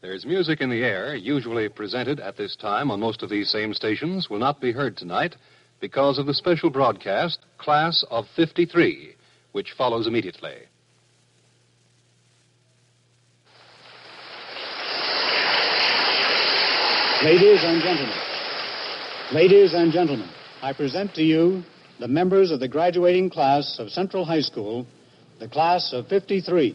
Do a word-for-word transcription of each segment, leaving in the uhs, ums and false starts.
There's music in the air, usually presented at this time on most of these same stations, will not be heard tonight because of the special broadcast, Class of fifty-three, which follows immediately. Ladies and gentlemen, ladies and gentlemen, I present to you the members of the graduating class of Central High School, the Class of fifty-three.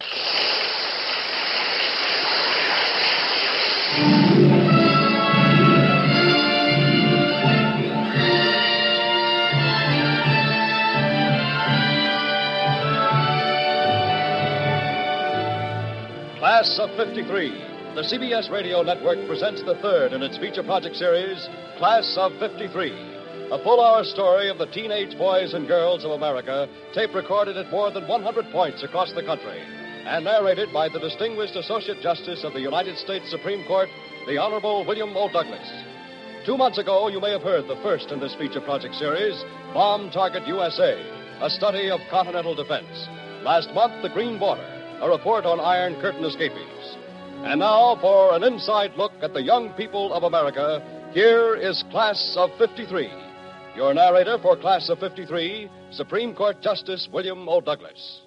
Class of fifty-three. The C B S Radio Network presents the third in its feature project series, Class of fifty-three. A full-hour story of the teenage boys and girls of America, tape-recorded at more than one hundred points across the country, and narrated by the distinguished Associate Justice of the United States Supreme Court, the Honorable William O. Douglas. Two months ago, you may have heard the first in this feature project series, Bomb Target U S A, a study of continental defense. Last month, The Green Border, a report on Iron Curtain escapees. And now, for an inside look at the young people of America, here is Class of fifty-three. Your narrator for Class of fifty-three, Supreme Court Justice William O. Douglas.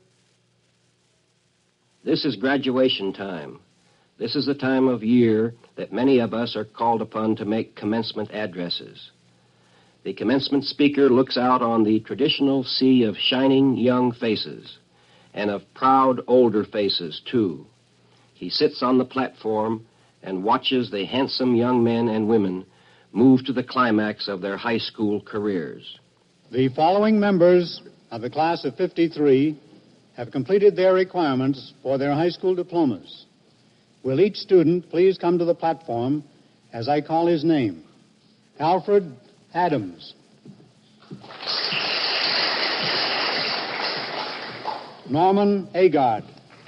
This is graduation time. This is the time of year that many of us are called upon to make commencement addresses. The commencement speaker looks out on the traditional sea of shining young faces, and of proud older faces, too. He sits on the platform and watches the handsome young men and women move to the climax of their high school careers. The following members of the Class of fifty-three have completed their requirements for their high school diplomas. Will each student please come to the platform as I call his name? Alfred Adams. Norman Agard.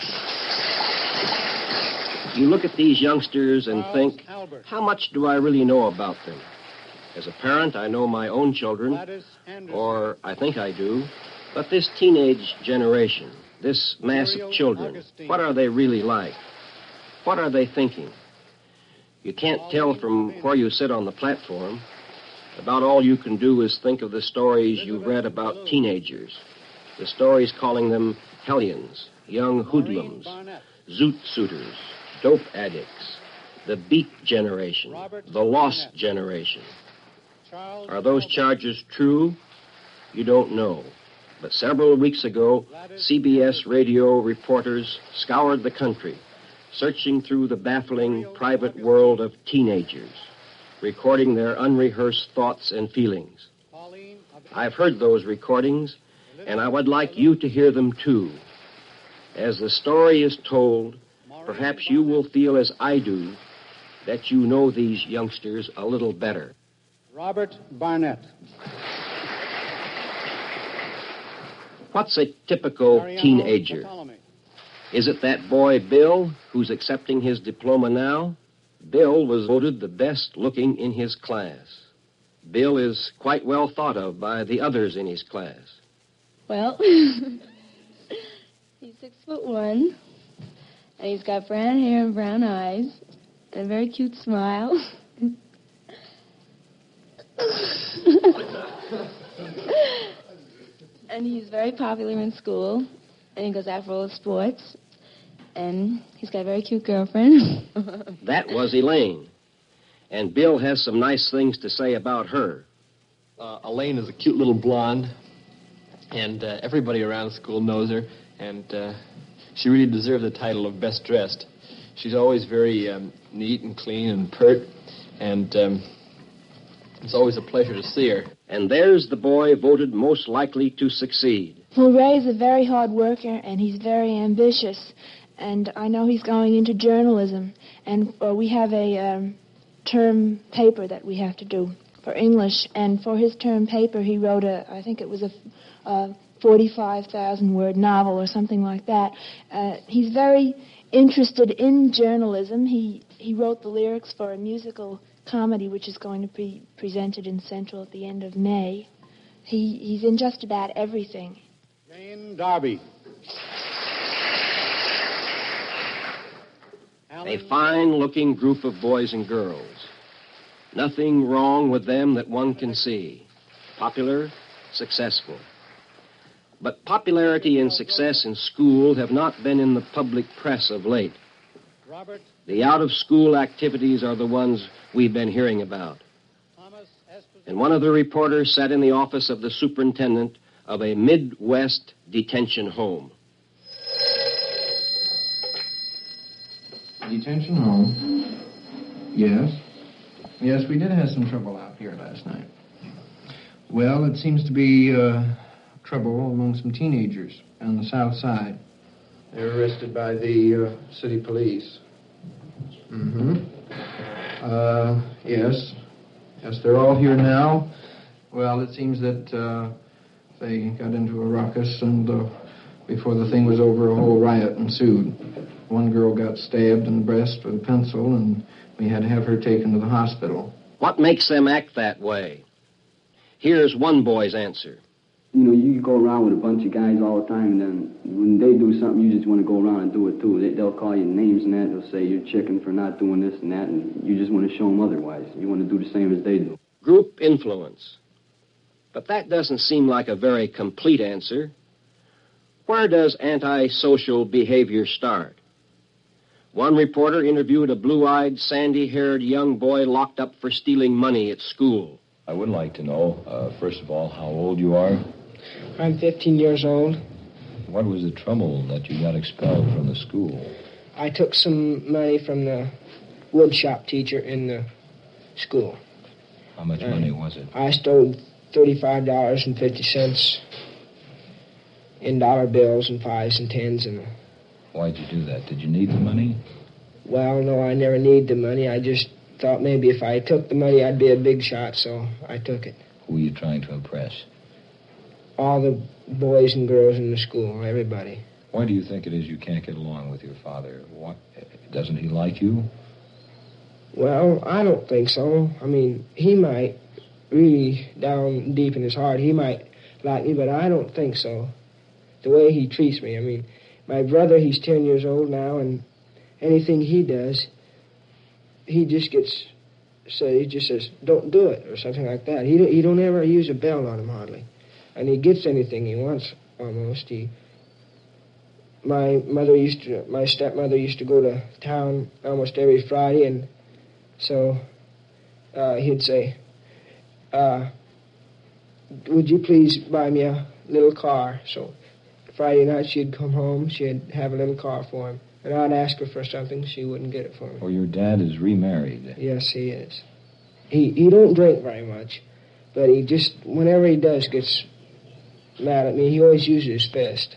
You look at these youngsters and think, how much do I really know about them? As a parent, I know my own children, or I think I do, but this teenage generation, this mass of children, what are they really like? What are they thinking? You can't tell from where you sit on the platform. About all you can do is think of the stories you've read about teenagers, the stories calling them hellions, young hoodlums, zoot suitors, dope addicts, the beat generation, the lost generation. Are those charges true? You don't know. But several weeks ago, C B S radio reporters scoured the country, searching through the baffling private world of teenagers, recording their unrehearsed thoughts and feelings. I've heard those recordings, and I would like you to hear them too. As the story is told, perhaps you will feel as I do, that you know these youngsters a little better. Robert Barnett. What's a typical teenager? Is it that boy Bill who's accepting his diploma now? Bill was voted the best looking in his class. Bill is quite well thought of by the others in his class. Well, he's six foot one, and he's got brown hair and brown eyes, and a very cute smile. And he's very popular in school, and he goes out for all the sports, and he's got a very cute girlfriend. That was Elaine. And Bill has some nice things to say about her. Uh, Elaine is a cute little blonde, and uh, everybody around school knows her, and uh, she really deserves the title of best dressed. She's always very um, neat and clean and pert, and um, it's always a pleasure to see her. And there's the boy voted most likely to succeed. Well, Ray's a very hard worker, and he's very ambitious, and I know he's going into journalism, and uh, we have a um, term paper that we have to do for English, and for his term paper he wrote a, I think it was a, a forty-five thousand word novel or something like that. Uh, he's very interested in journalism. He, he wrote the lyrics for a musical comedy which is going to be presented in Central at the end of May. He, he's in just about everything. Jane Darby. A A fine-looking group of boys and girls. Nothing wrong with them that one can see. Popular, successful. But popularity and success in school have not been in the public press of late. The out-of-school activities are the ones we've been hearing about. And one of the reporters sat in the office of the superintendent of a Midwest detention home. Detention home? Yes. Yes, we did have some trouble out here last night. Well, it seems to be uh, trouble among some teenagers on the south side. They were arrested by the uh, city police. Mm-hmm. Uh, yes. Yes, they're all here now. Well, it seems that uh, they got into a ruckus, and uh, before the thing was over, a whole riot ensued. One girl got stabbed in the breast with a pencil, and we had to have her taken to the hospital. What makes them act that way? Here's one boy's answer. You know, you go around with a bunch of guys all the time, and then when they do something, you just want to go around and do it, too. They, they'll call you names and that. They'll say you're chicken for not doing this and that, and you just want to show them otherwise. You want to do the same as they do. Group influence. But that doesn't seem like a very complete answer. Where does antisocial behavior start? One reporter interviewed a blue-eyed, sandy-haired young boy locked up for stealing money at school. I would like to know, uh, first of all, how old you are. I'm fifteen years old. What was the trouble that you got expelled from the school? I took some money from the wood shop teacher in the school. How much money was it? I stole thirty-five dollars and fifty cents in dollar bills and fives and tens. And why'd you do that? Did you need the money? Well, no, I never needed the money. I just thought maybe if I took the money, I'd be a big shot, so I took it. Who were you trying to impress? All the boys and girls in the school, everybody. Why do you think it is you can't get along with your father? What, doesn't he like you? Well, I don't think so. I mean, he might, really down deep in his heart, he might like me, but I don't think so. The way he treats me. I mean, my brother, he's ten years old now, and anything he does, he just gets, so he just says, don't do it, or something like that. He, he don't ever use a bell on him, hardly. And he gets anything he wants, almost. He, my mother used to, my stepmother used to go to town almost every Friday, and so uh, he'd say, uh, would you please buy me a little car? So Friday night she'd come home, she'd have a little car for him. And I'd ask her for something, she wouldn't get it for me. Oh, your dad is remarried. Yes, he is. He he don't drink very much, but he just, whenever he does, gets mad at me. He always uses his fist.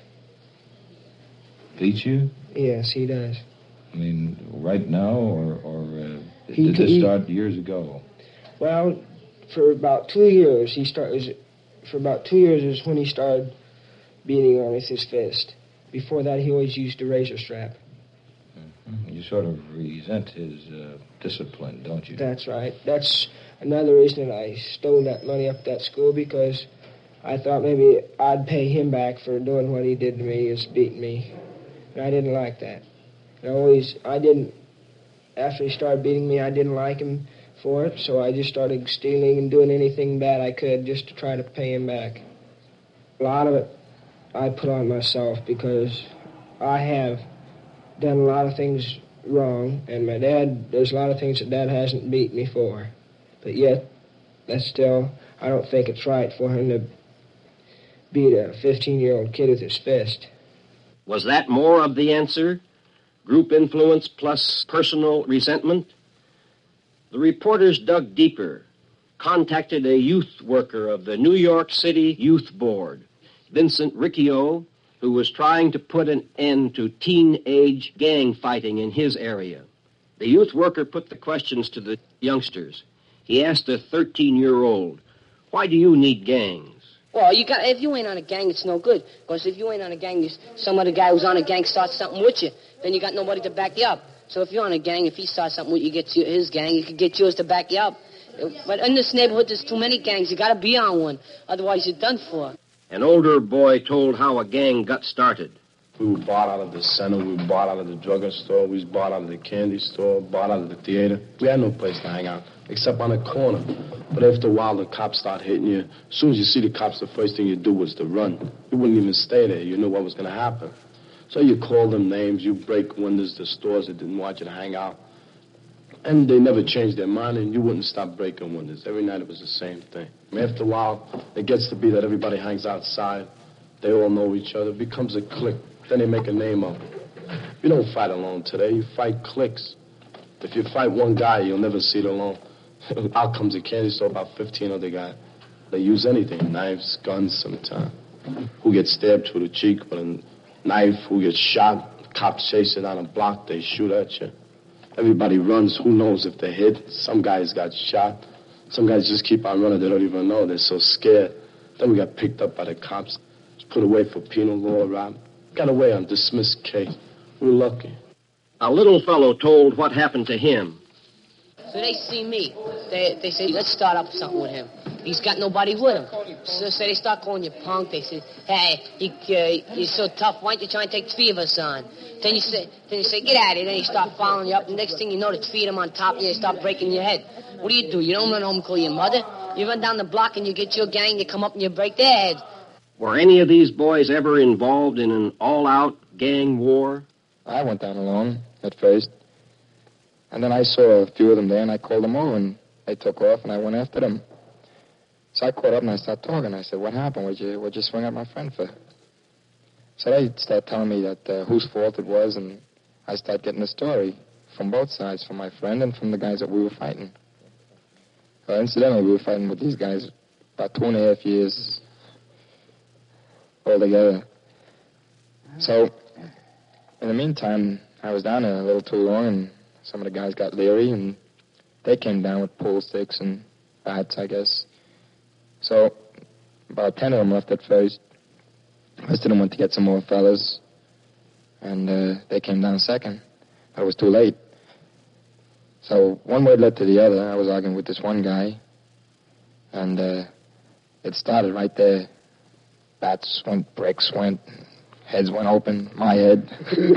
Beats you? Yes, he does. I mean, right now, or, or uh, he, did this he, start years ago? Well, for about two years, he started, for about two years is when he started beating on with his fist. Before that, he always used a razor strap. You sort of resent his uh, discipline, don't you? That's right. That's another reason that I stole that money up that school, because I thought maybe I'd pay him back for doing what he did to me, is beating me. And I didn't like that. And I always, I didn't, after he started beating me, I didn't like him for it, so I just started stealing and doing anything bad I could just to try to pay him back. A lot of it I put on myself, because I have done a lot of things wrong, and my dad does a lot of things that Dad hasn't beat me for. But yet, that's still, I don't think it's right for him to beat a fifteen-year-old kid with his fist. Was that more of the answer? Group influence plus personal resentment? The reporters dug deeper, contacted a youth worker of the New York City Youth Board, Vincent Riccio, who was trying to put an end to teenage gang fighting in his area. The youth worker put the questions to the youngsters. He asked a thirteen-year-old, why do you need gangs? Well, you got, if you ain't on a gang, it's no good. Because if you ain't on a gang, some other guy who's on a gang starts something with you, then you got nobody to back you up. So if you're on a gang, if he starts something with you, gets you, his gang, you can get yours to back you up. But in this neighborhood, there's too many gangs. You got to be on one. Otherwise, you're done for. An older boy told how a gang got started. We were bought out of the center. We were bought out of the drugstore. We was bought out of the candy store, bought out of the theater. We had no place to hang out except on a corner. But after a while, the cops start hitting you. As soon as you see the cops, the first thing you do was to run. You wouldn't even stay there. You knew what was going to happen. So you call them names. You break windows to stores that didn't want you to hang out. And they never changed their mind, and you wouldn't stop breaking windows. Every night it was the same thing. I mean, after a while, it gets to be that everybody hangs outside. They all know each other. It becomes a clique. Then they make a name of it. You don't fight alone today. You fight cliques. If you fight one guy, you'll never see it alone. Out comes a candy store, about fifteen other guys. They use anything, knives, guns sometimes. Who gets stabbed through the cheek with a knife, who gets shot. Cops chase it down a block, they shoot at you. Everybody runs. Who knows if they're hit? Some guys got shot. Some guys just keep on running. They don't even know. They're so scared. Then we got picked up by the cops. Was put away for penal law rob. Got away on dismissed case. We were lucky. A little fellow told what happened to him. So they see me. They they say, let's start up something with him. He's got nobody with him. So, so they start calling you punk. They say, hey, you, uh, you're so tough. Why don't you try and take three of us on? Then you say, then you say, get out of here. Then you start following you up. The next thing you know, the three of them on top of you, they start breaking your head. What do you do? You don't run home and call your mother. You run down the block and you get your gang. You come up and you break their heads. Were any of these boys ever involved in an all-out gang war? I went down alone at first. And then I saw a few of them there, and I called them over, and they took off, and I went after them. So I caught up, and I started talking. I said, what happened? What'd you, what'd you swing at my friend for? So they started telling me that uh, whose fault it was, and I started getting the story from both sides, from my friend and from the guys that we were fighting. Uh, incidentally, we were fighting with these guys about two and a half years altogether. So, in the meantime, I was down there a little too long, and some of the guys got leery, and they came down with pool sticks and bats, I guess. So, about ten of them left at first. The rest of them went to get some more fellas, and uh, they came down second. But it was too late. So, one word led to the other. I was arguing with this one guy, and uh, it started right there. Bats went, bricks went, heads went open, my head.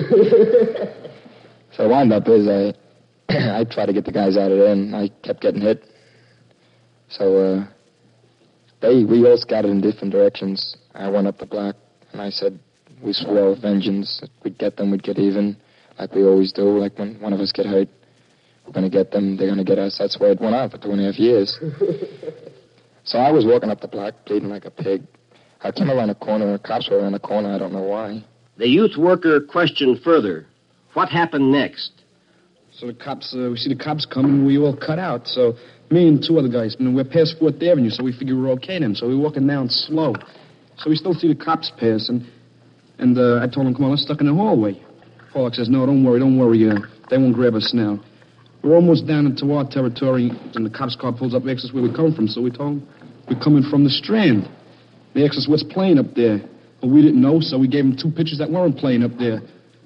So the wind-up is I I tried to get the guys out of there, and I kept getting hit. So uh, they we all scattered in different directions. I went up the block, and I said we swore vengeance. We'd get them, we'd get even, like we always do. Like when one of us get hurt, we're going to get them, they're going to get us. That's where it went on for two and a half years. So I was walking up the block, bleeding like a pig. I came around a corner, the cops were around the corner, I don't know why. The youth worker questioned further. What happened next? So the cops, uh, we see the cops coming, we all cut out. So me and two other guys, and we're past Fourth Avenue, so we figure we're okay then. So we're walking down slow. So we still see the cops passing, and uh, I told them, come on, let's stuck in the hallway. Pollock says, no, don't worry, don't worry, uh, they won't grab us now. We're almost down into our territory, and the cops' car pulls up, asks us where we come from. So we told them we're coming from the Strand. They asked us what's playing up there. But we didn't know, so we gave them two pictures that weren't playing up there.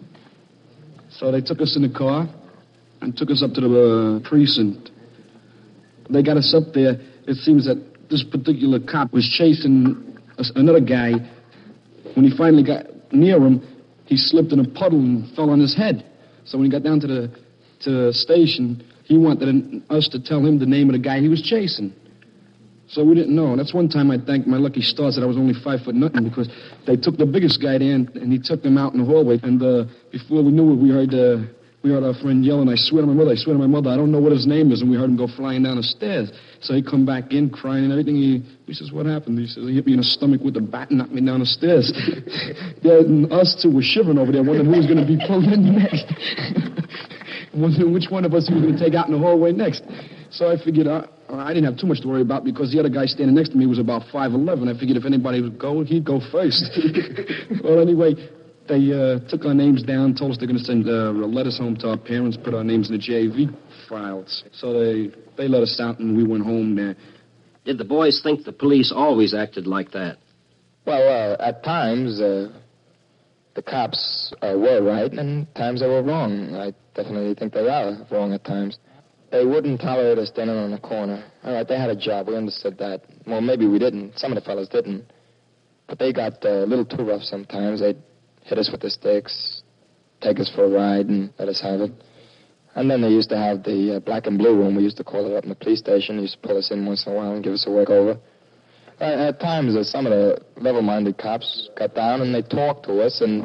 So they took us in the car and took us up to the uh, precinct. They got us up there. It seems that this particular cop was chasing us, another guy. When he finally got near him, he slipped in a puddle and fell on his head. So when he got down to the, to the station, he wanted us to tell him the name of the guy he was chasing. So we didn't know. That's one time I thanked my lucky stars that I was only five foot nothing, because they took the biggest guy there and, and he took him out in the hallway. And uh, before we knew it, we heard uh, we heard our friend yelling, I swear to my mother, I swear to my mother, I don't know what his name is. And we heard him go flying down the stairs. So he come back in crying and everything. He, he says, what happened? He says, he hit me in the stomach with a bat and knocked me down the stairs. Yeah, and us two were shivering over there, wondering who was going to be pulled in next. Wondering which one of us he was going to take out in the hallway next. So I figured I, I didn't have too much to worry about, because the other guy standing next to me was about five eleven. I figured if anybody would go, he'd go first. Well, anyway, they uh, took our names down, told us they're going to send uh, letters home to our parents, put our names in the J V files. So they, they let us out, and we went home there. Did the boys think the police always acted like that? Well, uh, at times, uh, the cops uh, were right, and times they were wrong. I definitely think they are wrong at times. They wouldn't tolerate us standing on the corner. All right, they had a job. We understood that. Well, maybe we didn't. Some of the fellas didn't. But they got uh, a little too rough sometimes. They'd hit us with the sticks, take us for a ride, and let us have it. And then they used to have the uh, black and blue room. We used to call it up in the police station. They used to pull us in once in a while and give us a work over. Uh, at times, uh, some of the level-minded cops got down and they talked to us, and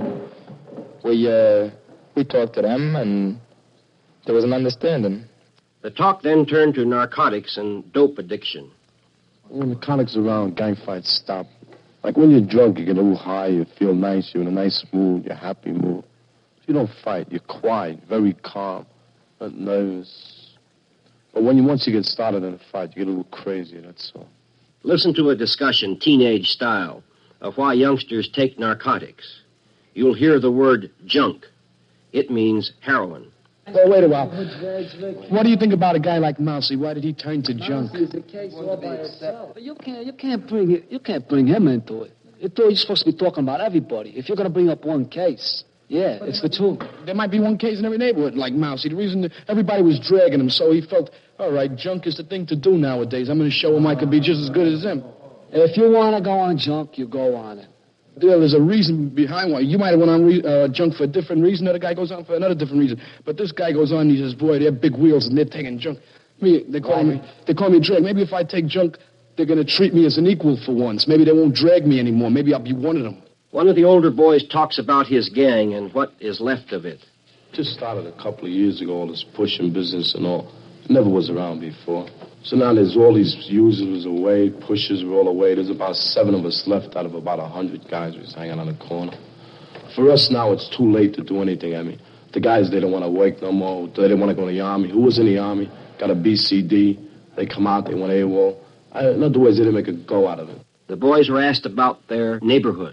we uh, we talked to them, and there was an understanding. The talk then turned to narcotics and dope addiction. When narcotics are around, gang fights stop. Like when you're drunk, you get a little high, you feel nice, you're in a nice mood, you're happy mood. If you don't fight, you're quiet, very calm, not nervous. But when you once you get started in a fight, you get a little crazy, that's all. Listen to a discussion, teenage style, of why youngsters take narcotics. You'll hear the word junk. It means heroin. Oh, wait a while. What do you think about a guy like Mousy? Why did he turn to junk? Mousy is a case all by itself. But you can't, you can't bring it, you can't bring him into it. You're supposed to be talking about everybody. If you're going to bring up one case, yeah, it's the truth. There might be one case in every neighborhood like Mousy. The reason that everybody was dragging him, so he felt, all right, junk is the thing to do nowadays. I'm going to show him I could be just as good as him. If you want to go on junk, you go on it. Well, there's a reason behind why. You might have went on re- uh, junk for a different reason. Another guy goes on for another different reason. But this guy goes on and he says, boy, they're big wheels and they're taking junk. Me, they call me, they call me drag. Maybe if I take junk, they're going to treat me as an equal for once. Maybe they won't drag me anymore. Maybe I'll be one of them. One of the older boys talks about his gang and what is left of it. Just started a couple of years ago, all this pushing business and all. Never was around before. So now there's all these users away, pushers are all away. There's about seven of us left out of about a hundred guys who's hanging on the corner. For us now, it's too late to do anything. I mean, the guys, they don't want to work no more. They don't want to go to the Army. Who was in the Army? Got a B C D. They come out, they went AWOL. I, in other words, they didn't make a go out of it. The boys were asked about their neighborhood.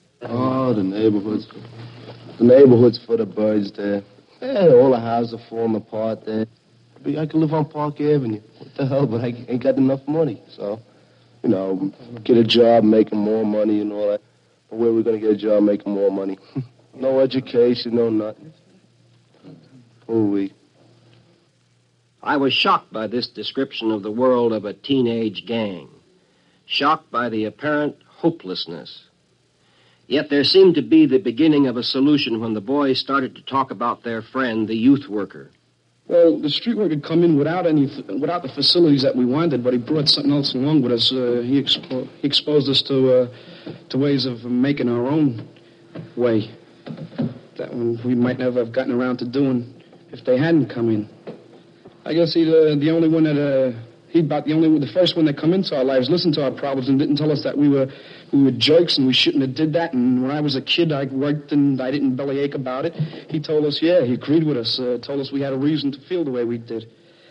Oh, the neighborhoods. The neighborhoods for the birds there. Yeah, all the houses are falling apart there. I could live on Park Avenue. What the hell, but I ain't got enough money. So, you know, get a job making more money and all that. But where are we going to get a job making more money? No education, no nothing. Ooh-wee. I was shocked by this description of the world of a teenage gang. Shocked by the apparent hopelessness. Yet there seemed to be the beginning of a solution when the boys started to talk about their friend, the youth worker. Well, the street worker had come in without any, without the facilities that we wanted, but he brought something else along with us. Uh, he, expo- he exposed us to uh, to ways of making our own way that we might never have gotten around to doing if they hadn't come in. I guess he's uh, the only one that uh, he about the only the first one that come into our lives, listened to our problems, and didn't tell us that we were we were jerks and we shouldn't have did that. And when I was a kid, I worked and I didn't bellyache about it. He told us, yeah, he agreed with us, uh, told us we had a reason to feel the way we did,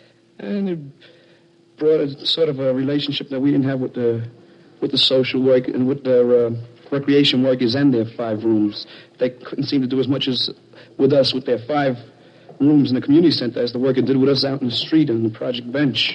and it brought a sort of a relationship that we didn't have with the with the social work and with their uh, recreation workers and their five rooms. They couldn't seem to do as much as with us with their five rooms in the community center as the worker did with us out in the street on the project bench.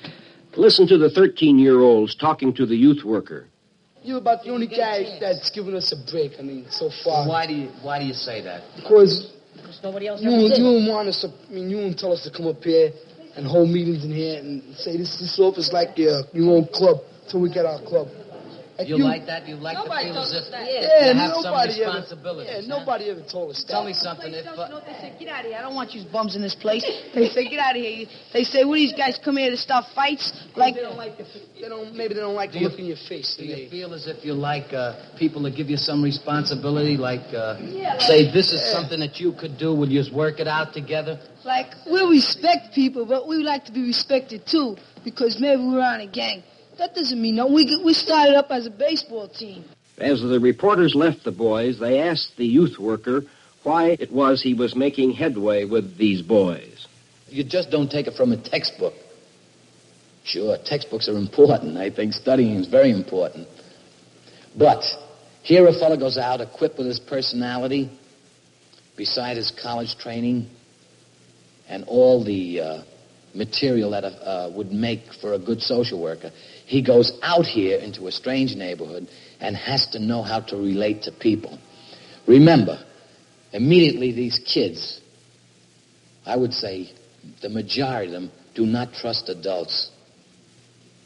Listen to the thirteen-year-olds talking to the youth worker. You're about the only guy that's given us a break, I mean, so far. Why do you Why do you say that? Because Because nobody else you, ever you did. don't want us to, I mean, you don't tell us to come up here and hold meetings in here and say this, this office like your, your own club till we get our club. Like You, you like that? You like to Nobody feel as told if us that. you Yeah, have some nobody ever- responsibility. Yeah, nobody ever told us that. Tell me something. If, uh, They say, get out of here. I don't want you bums in this place. They say, get out of here. They say, what, these guys come here to start fights? Like, they don't like the, they don't, maybe they don't like Do the you- look in your face. do do you they? feel as if you like uh, people to give you some responsibility? Like, uh, Yeah, say, like- this is Yeah. something that you could do. Will you just work it out together? like, we respect people, but we like to be respected, too, because maybe we're on a gang. That doesn't mean no. We, we started up as a baseball team. As the reporters left the boys, they asked the youth worker why it was he was making headway with these boys. You just don't take it from a textbook. Sure, textbooks are important. I think studying is very important. But here a fellow goes out equipped with his personality, beside his college training, and all the uh, material that uh, would make for a good social worker. He goes out here into a strange neighborhood and has to know how to relate to people. Remember, immediately these kids, I would say the majority of them, do not trust adults.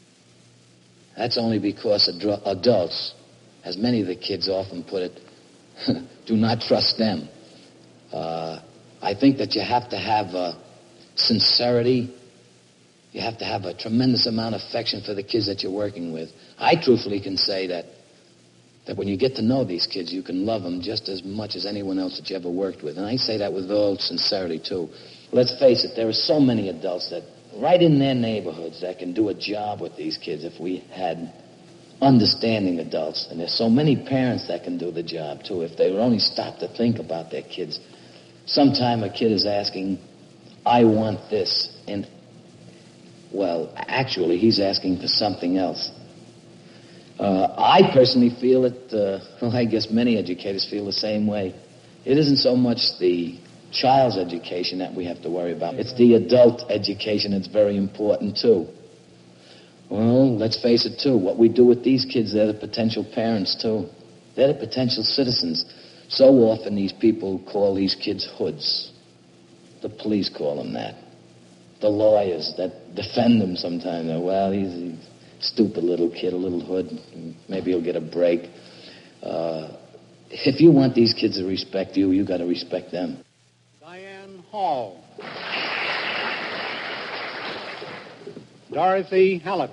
That's only because adru- adults, as many of the kids often put it, Do not trust them. Uh, I think that you have to have uh, sincerity. You have to have a tremendous amount of affection for the kids that you're working with. I truthfully can say that that when you get to know these kids, you can love them just as much as anyone else that you ever worked with. And I say that with all sincerity, too. Let's face it, there are so many adults that right in their neighborhoods that can do a job with these kids if we had understanding adults. And there's so many parents that can do the job, too, if they would only stop to think about their kids. Sometime a kid is asking, I want this. And, well, actually, he's asking for something else. Uh, I personally feel it, uh, well, I guess many educators feel the same way. It isn't so much the child's education that we have to worry about. It's the adult education that's very important, too. Well, let's face it, too. What we do with these kids, they're the potential parents, too. They're the potential citizens. So often these people call these kids hoods. The police call them that. The lawyers that defend them sometimes, they're, well, he's a stupid little kid, a little hood. Maybe he'll get a break. Uh, if you want these kids to respect you, you got to respect them. Diane Hall. Dorothy Halleck.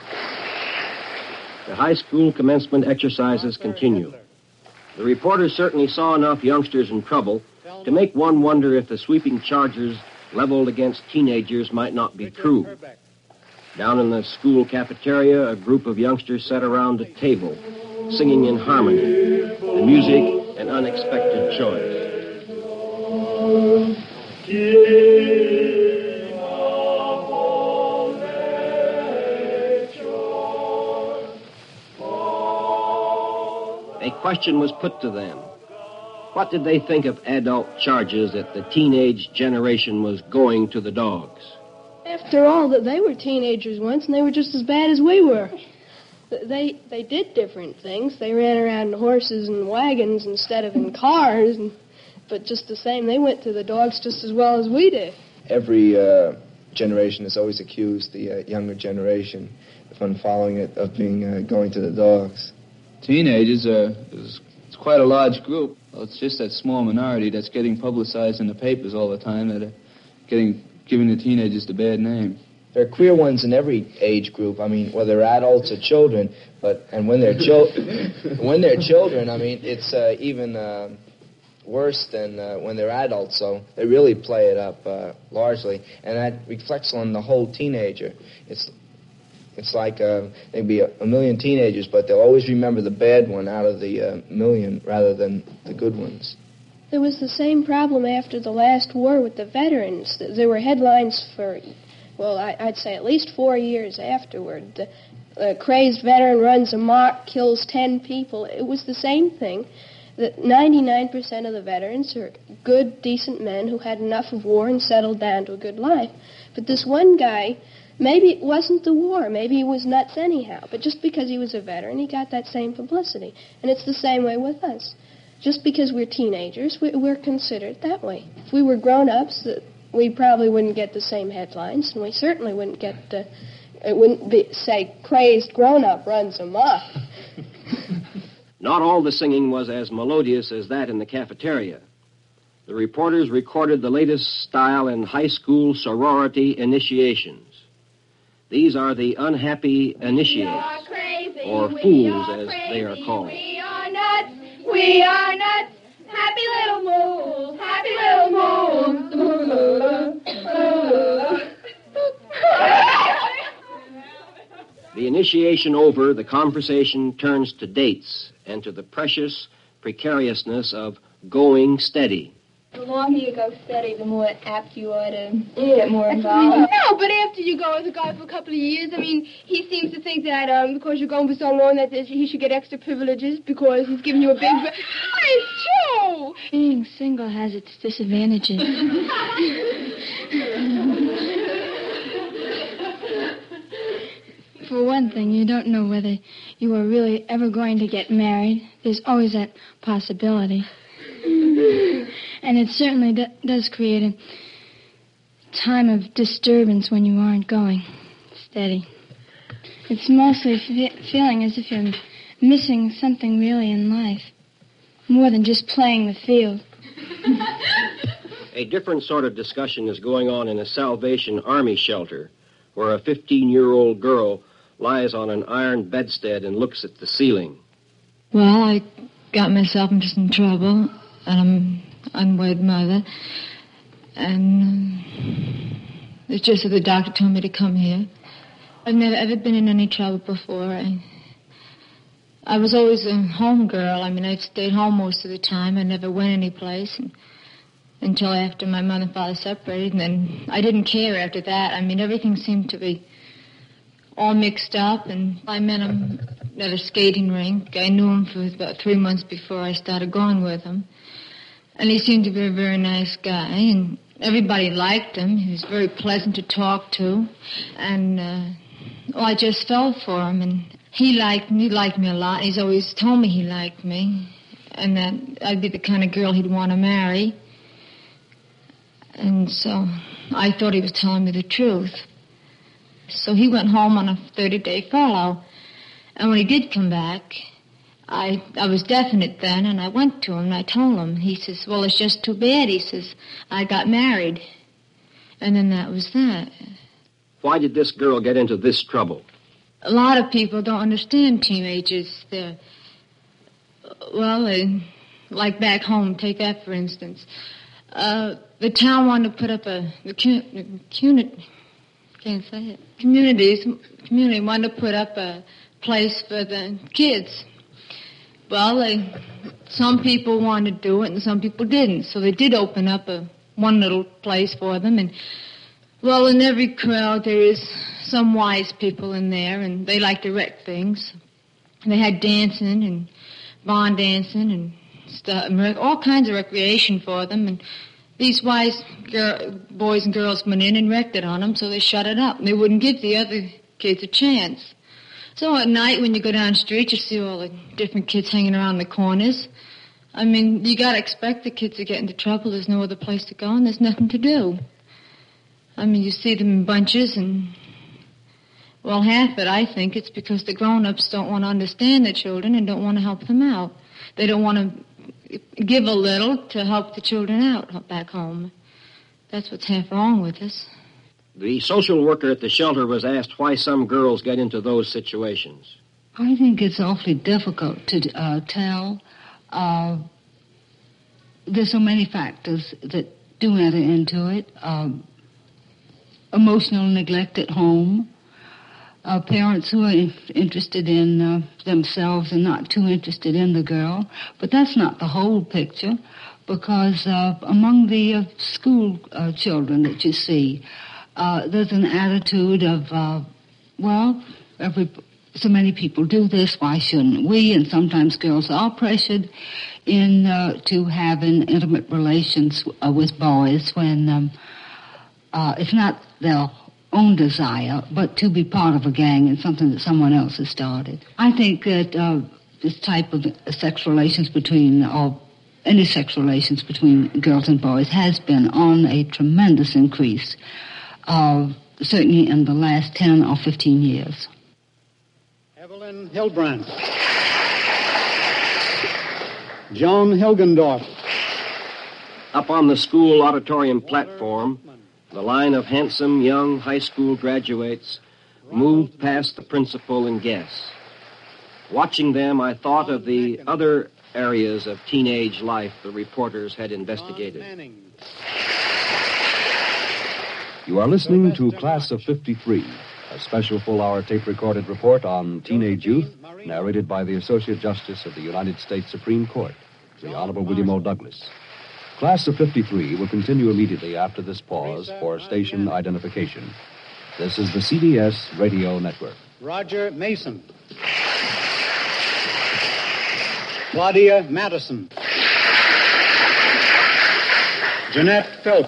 The high school commencement exercises continue. The reporters certainly saw enough youngsters in trouble to make one wonder if the sweeping charges leveled against teenagers might not be true. Down in the school cafeteria, a group of youngsters sat around a table, singing in harmony, the music an unexpected choice. A question was put to them. What did they think of adult charges that the teenage generation was going to the dogs? After all, that they were teenagers once, and they were just as bad as we were. They they did different things. They ran around in horses and wagons instead of in cars, and, but just the same, they went to the dogs just as well as we did. Every uh, generation has always accused the uh, younger generation, if I'm following it, of being uh, going to the dogs. Teenagers are is it's quite a large group. Well, it's just that small minority that's getting publicized in the papers all the time that are getting giving the teenagers the bad name. There are queer ones in every age group. I mean, whether adults or children, but and when they're chil- when they're children, I mean, it's uh, even uh, worse than uh, when they're adults. So they really play it up uh, largely, and that reflects on the whole teenager. It's it's like uh, there'd be a, a million teenagers, but they'll always remember the bad one out of the uh, million rather than the good ones. There was the same problem after the last war with the veterans. There were headlines for, well, I, I'd say at least four years afterward. The uh, crazed veteran runs amok, kills ten people. It was the same thing. That ninety-nine percent of the veterans are good, decent men who had enough of war and settled down to a good life. But this one guy, maybe it wasn't the war. Maybe he was nuts anyhow. But just because he was a veteran, he got that same publicity. And it's the same way with us. Just because we're teenagers, we're considered that way. If we were grown-ups, we probably wouldn't get the same headlines, and we certainly wouldn't get, uh, it wouldn't be, say, crazed grown-up runs amok. Not all the singing was as melodious as that in the cafeteria. The reporters recorded the latest style in high school sorority initiations. These are the unhappy initiates, or fools as they are called. We are nuts, happy little moles, happy little moles. The initiation over, the conversation turns to dates and to the precious precariousness of going steady. The longer you go steady, the more apt you are to get more involved. No, but after you go with a guy for a couple of years, I mean, he seems to think that um, because you're going for so long that he should get extra privileges because he's giving you a big... It's true! Being single has its disadvantages. For one thing, you don't know whether you are really ever going to get married. There's always that possibility. And it certainly do- does create a time of disturbance when you aren't going steady. It's mostly fe- feeling as if you're missing something really in life. more than just playing the field. A different sort of discussion is going on in a Salvation Army shelter, where a fifteen-year-old girl lies on an iron bedstead and looks at the ceiling. Well, I got myself into some trouble, and I'm unwed mother, and it's just that the doctor told me to come here. I've never ever been in any trouble before. I, I was always a home girl. I mean, I stayed home most of the time. I never went anyplace and, until after my mother and father separated, and then I didn't care after that. I mean, everything seemed to be all mixed up, and I met him at a skating rink. I knew him for about three months before I started going with him. And he seemed to be a very nice guy, and everybody liked him. He was very pleasant to talk to, and uh, well, I just fell for him, and he liked me, he liked me a lot. He's always told me he liked me, and that I'd be the kind of girl he'd want to marry. And so I thought he was telling me the truth. So he went home on a thirty-day furlough, and when he did come back, I I was definite then, and I went to him, and I told him. He says, well, it's just too bad. He says, I got married. And then that was that. Why did this girl get into this trouble? A lot of people don't understand teenagers. They're, well, they, like back home, take that for instance. Uh, the town wanted to put up a, the community, can't say it, communities, community wanted to put up a place for the kids. Well, they, some people wanted to do it and some people didn't. So they did open up a one little place for them. And, well, in every crowd there is some wise people in there, and they like to wreck things. And they had dancing and barn dancing and stuff, all kinds of recreation for them. And these wise girl, boys and girls went in and wrecked it on them, so they shut it up. And they wouldn't give the other kids a chance. So at night when you go down the street, you see all the different kids hanging around the corners. I mean, you got to expect the kids to get into trouble. There's no other place to go, and there's nothing to do. I mean, you see them in bunches, and, well, half it, I think, it's because the grown-ups don't want to understand their children and don't want to help them out. They don't want to give a little to help the children out back home. That's what's half wrong with us. The social worker at the shelter was asked why some girls get into those situations. I think it's awfully difficult to uh, tell. Uh, there's so many factors that do enter into it. Um, emotional neglect at home. Uh, parents who are in- interested in uh, themselves and not too interested in the girl. But that's not the whole picture, because uh, among the uh, school uh, children that you see, uh, there's an attitude of, uh, well, every, so many people do this, why shouldn't we? And sometimes girls are pressured in uh, to having intimate relations uh, with boys when um, uh, it's not their own desire, but to be part of a gang and something that someone else has started. I think that uh, this type of sex relations between, or any sex relations between girls and boys has been on a tremendous increase, uh, certainly in the last ten or fifteen years. Evelyn Hildebrandt. Joan Hilgendorf. Up on the school auditorium platform, the line of handsome young high school graduates moved past the principal and guests. Watching them, I thought of the other areas of teenage life the reporters had investigated. You are listening to Class of fifty-three, a special full-hour tape-recorded report on teenage youth, narrated by the Associate Justice of the United States Supreme Court, the Honorable William O. Douglas. Class of fifty-three will continue immediately after this pause for station identification. This is the C B S Radio Network. Roger Mason. Claudia Madison. Jeanette Philp.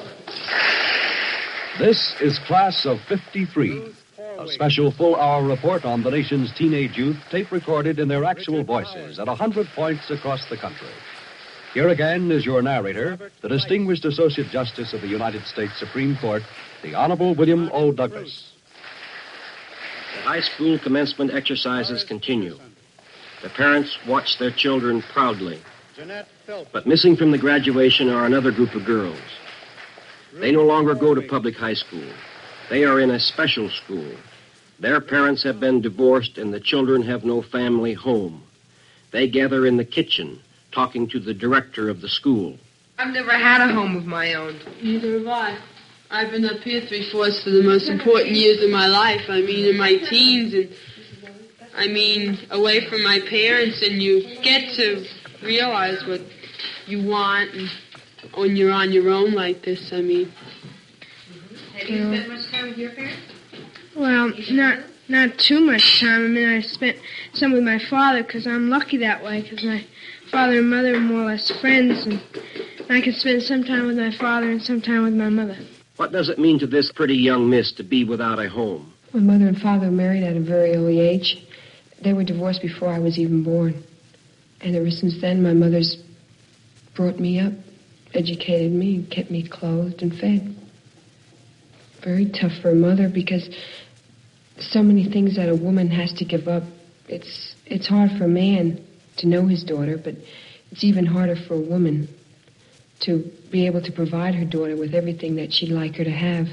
This is Class of fifty-three, a special full-hour report on the nation's teenage youth, tape-recorded in their actual voices at one hundred points across the country. Here again is your narrator, the distinguished Associate Justice of the United States Supreme Court, the Honorable William O. Douglas. The high school commencement exercises continue. The parents watch their children proudly But missing from the graduation are another group of girls. They no longer go to public high school. They are in a special school. Their parents have been divorced and the children have no family home. They gather in the kitchen, talking to the director of the school. I've never had a home of my own. Neither have I. I've been up here three-fourths of the most important years of my life. I mean, in my teens, and I mean, away from my parents, and you get to realize what you want and when you're on your own like this, I mean. Have you spent much time with your parents? Well, not not too much time. I mean, I spent some with my father because I'm lucky that way because my father and mother are more or less friends, and I can spend some time with my father and some time with my mother. What does it mean to this pretty young miss to be without a home? My mother and father were married at a very early age. They were divorced before I was even born. And ever since then, my mother's brought me up, educated me, and kept me clothed and fed. Very tough for a mother because so many things that a woman has to give up. It's it's hard for a man to know his daughter, but it's even harder for a woman to be able to provide her daughter with everything that she'd like her to have.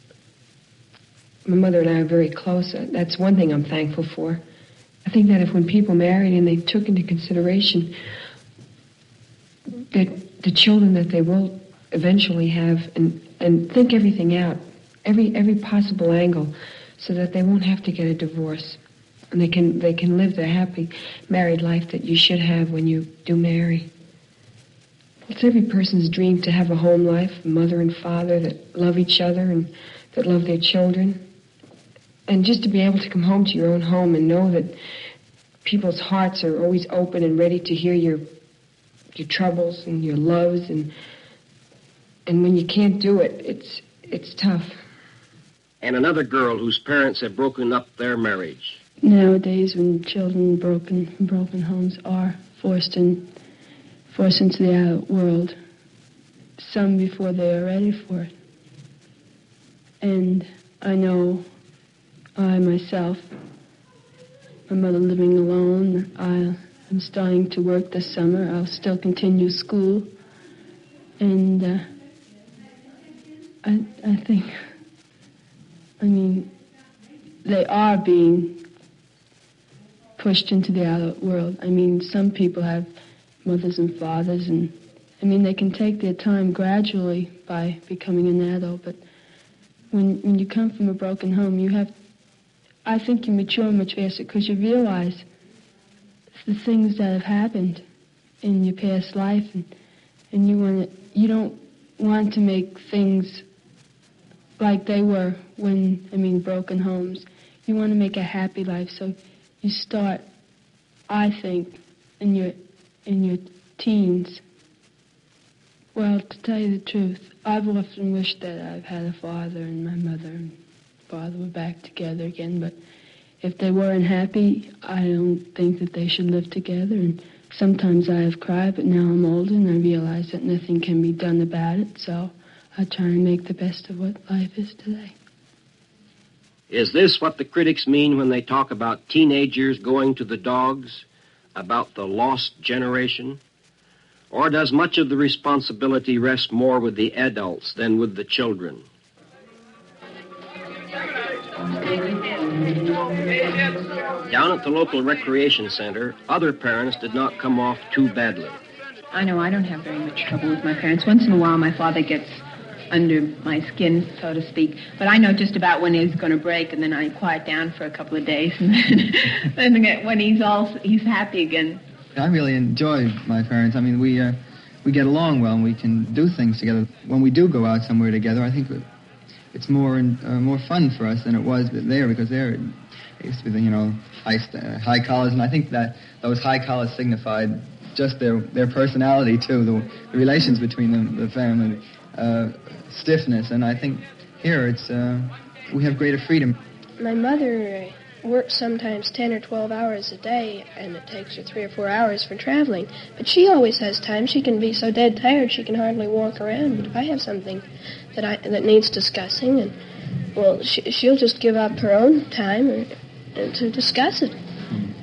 My mother and I are very close. That's one thing I'm thankful for. I think that if when people married and they took into consideration that the children that they will eventually have and, and think everything out, every every possible angle, so that they won't have to get a divorce. And they can they can live the happy married life that you should have when you do marry. It's every person's dream to have a home life, a mother and father that love each other and that love their children. And just to be able to come home to your own home and know that people's hearts are always open and ready to hear your your troubles and your loves, and and when you can't do it, it's it's tough. And another girl whose parents have broken up their marriage. Nowadays, when children in broken broken homes are forced in forced into the adult world, some before they are ready for it. And I know I myself, my mother living alone, I am starting to work this summer. I'll still continue school, and uh, I I think. I mean, they are being pushed into the adult world. I mean, some people have mothers and fathers, and, I mean, they can take their time gradually by becoming an adult, but when when you come from a broken home, you have, I think you mature much faster because you realize the things that have happened in your past life, and, and you want to, you don't want to make things like they were when, I mean, broken homes. You want to make a happy life, so you start, I think, in your in your teens. Well, to tell you the truth, I've often wished that I've had a father and my mother and father were back together again, but if they weren't happy, I don't think that they should live together, and sometimes I have cried, but now I'm older and I realize that nothing can be done about it, so I try and make the best of what life is today. Is this what the critics mean when they talk about teenagers going to the dogs, about the lost generation? Or does much of the responsibility rest more with the adults than with the children? Down at the local recreation center, other parents did not come off too badly. I know I don't have very much trouble with my parents. Once in a while, my father gets under my skin, so to speak. But I know just about when he's going to break, and then I quiet down for a couple of days, and then then when he's all he's happy again. I really enjoy my parents. I mean, we uh, we get along well, and we can do things together. When we do go out somewhere together, I think it's more uh, more fun for us than it was there, because there it used to be the, you know, high uh, high collars, and I think that those high collars signified just their their personality too, the, the relations between them, the family. Uh, stiffness, and I think here it's uh, we have greater freedom. My mother uh, works sometimes ten or twelve hours a day, and it takes her three or four hours for traveling. But she always has time. She can be so dead tired she can hardly walk around. But if I have something that I that needs discussing, and well, she, she'll just give up her own time or, and to discuss it.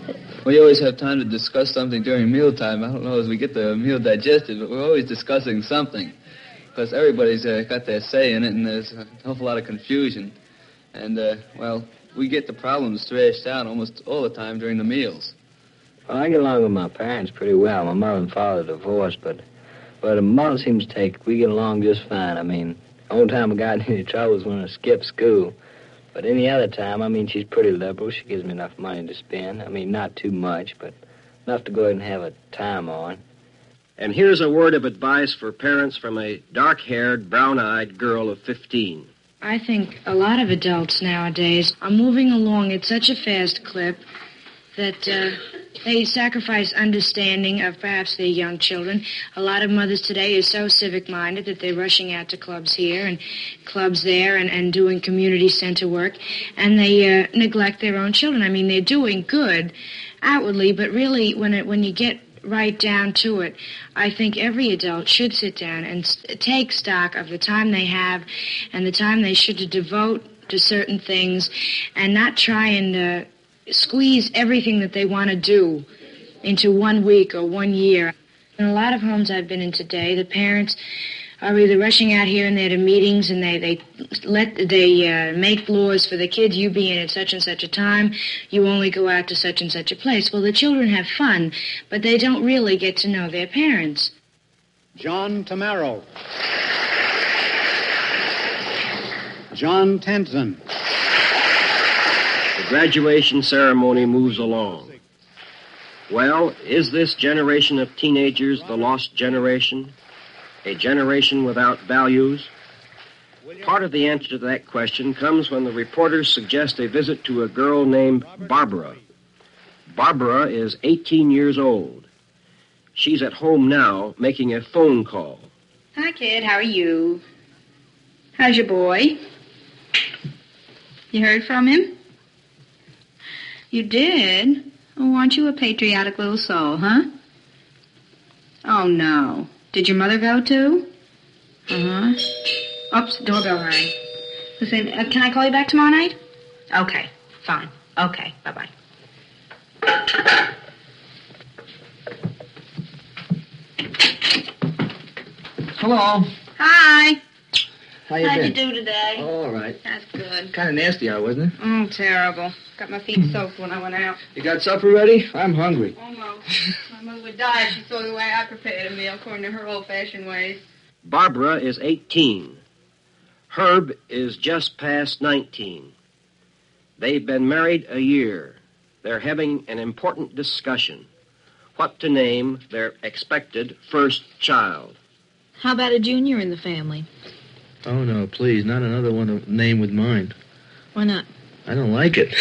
we always have time to discuss something during mealtime. I don't know as we get the meal digested, but we're always discussing something. Because everybody's uh, got their say in it, and there's an awful lot of confusion. And, uh, well, we get the problems thrashed out almost all the time during the meals. Well, I get along with my parents pretty well. My mother and father are divorced, but but mother seems to take, we get along just fine. I mean, the only time I got in any trouble was when I skipped school. But any other time, I mean, she's pretty liberal. She gives me enough money to spend. I mean, not too much, but enough to go ahead and have a time on. And here's a word of advice for parents from a dark-haired, brown-eyed girl of fifteen. I think a lot of adults nowadays are moving along at such a fast clip that uh, they sacrifice understanding of perhaps their young children. A lot of mothers today are so civic-minded that they're rushing out to clubs here and clubs there and, and doing community center work, and they uh, neglect their own children. I mean, they're doing good outwardly, but really when it, when you get right down to it, I think every adult should sit down and take stock of the time they have and the time they should devote to certain things and not try and uh, squeeze everything that they want to do into one week or one year. In a lot of homes I've been in today, the parents are either rushing out here and there to meetings and they, they let they uh, make laws for the kids. You be in at such and such a time. You only go out to such and such a place. Well, the children have fun, but they don't really get to know their parents. John Tamaro. John Tenzin. The graduation ceremony moves along. Well, is this generation of teenagers the lost generation? A generation without values? Part of the answer to that question comes when the reporters suggest a visit to a girl named Barbara. Barbara is eighteen years old. She's at home now making a phone call. Hi, kid. How are you? How's your boy? You heard from him? You did? Oh, aren't you a patriotic little soul, huh? Oh, no. Did your mother go, too? Uh-huh. Oops, doorbell rang. Listen, uh, can I call you back tomorrow night? Okay, fine. Okay, bye-bye. Hello. Hi. How you How'd been? you do today? Oh, all right. That's good. Kind of nasty out, wasn't it? Oh, terrible. Got my feet soaked when I went out. You got supper ready? I'm hungry. Almost. My mother would die if she saw the way I prepared a meal according to her old-fashioned ways. Barbara is eighteen. Herb is just past nineteen. They've been married a year. They're having an important discussion. What to name their expected first child. How about a junior in the family? Oh, no, please, not another one of name with mine. Why not? I don't like it.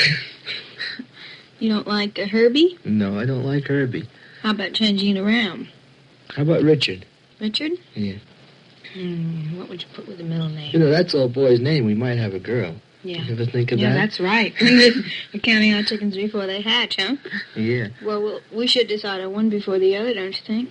You don't like a Herbie? No, I don't like Herbie. How about changing it around? How about Richard? Richard? Yeah. Hmm, what would you put with the middle name? You know, that's old boy's name. We might have a girl. Yeah. You ever think of yeah, that? Yeah, that's right. We're counting our chickens before they hatch, huh? Yeah. Well, well, we should decide on one before the other, don't you think?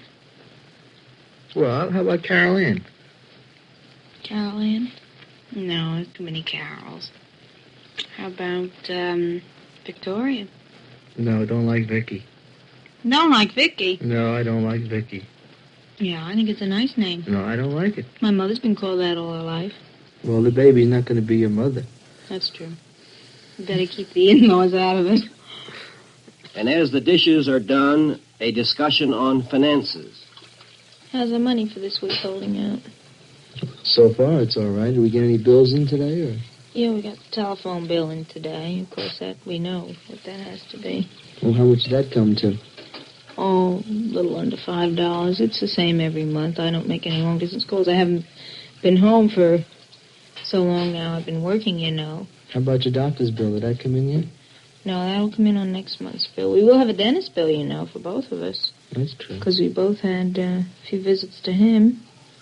Well, how about Carol Ann? Carol Ann? No, there's too many Carols. How about, um, Victoria? No, don't like Vicky. Don't like Vicky? No, I don't like Vicky. Yeah, I think it's a nice name. No, I don't like it. My mother's been called that all her life. Well, the baby's not going to be your mother. That's true. You better keep the in-laws out of it. And as the dishes are done, a discussion on finances. How's the money for this week holding out? So far, it's all right. Did we get any bills in today, or? Yeah, we got the telephone bill in today. Of course, that we know what that has to be. Well, how much did that come to? Oh, a little under five dollars. It's the same every month. I don't make any long distance calls. I haven't been home for so long now. I've been working, you know. How about your doctor's bill? Did that come in yet? No, that'll come in on next month's bill. We will have a dentist bill, you know, for both of us. That's true. Because we both had uh, a few visits to him.